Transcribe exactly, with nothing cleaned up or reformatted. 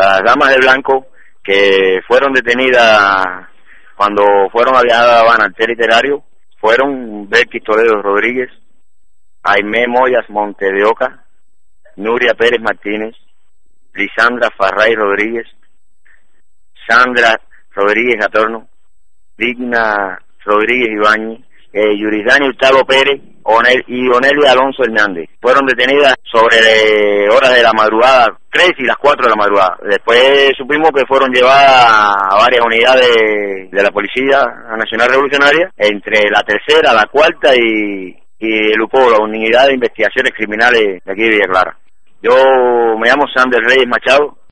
las damas de blanco que fueron detenidas cuando fueron a viajar a La Habana al té literario fueron Belkis Toledo Rodríguez, Aimé Moyas Monte de Oca, Nuria Pérez Martínez, Lisandra Farray Rodríguez, Sandra Rodríguez Gatorno, Digna Rodríguez Ibáñez, eh, Yuridani Hurtado Pérez Onel, y Onelia Alonso Hernández. Fueron detenidas sobre eh, horas de la madrugada, tres y las cuatro de la madrugada. Después supimos que fueron llevadas a varias unidades de la Policía Nacional Revolucionaria, entre la tercera, la cuarta y, y el U P O, la Unidad de Investigaciones Criminales de aquí de Villa Clara. Yo me llamo Sander Reyes Machado,